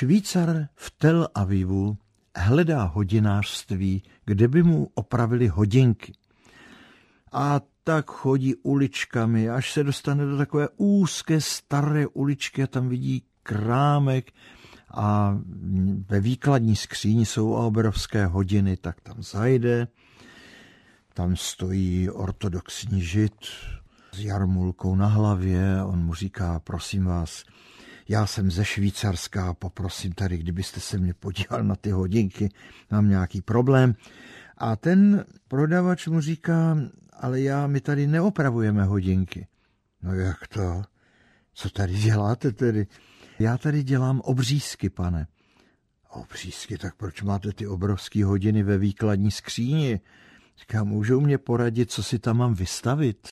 Švýcar v Tel Avivu hledá hodinářství, kde by mu opravili hodinky. A tak chodí uličkami, až se dostane do takové úzké staré uličky a tam vidí krámek a ve výkladní skříni jsou obrovské hodiny, tak tam zajde. Tam stojí ortodoxní žid s jarmulkou na hlavě. On mu říká, prosím vás, já jsem ze Švýcarska, poprosím tady, kdybyste se mě podíval na ty hodinky, mám nějaký problém. A ten prodavač mu říká, ale my tady neopravujeme hodinky. No jak to? Co tady děláte tedy? Já tady dělám obřízky, pane. Obřízky, tak proč máte ty obrovské hodiny ve výkladní skříni? Říká, můžou mě poradit, co si tam mám vystavit?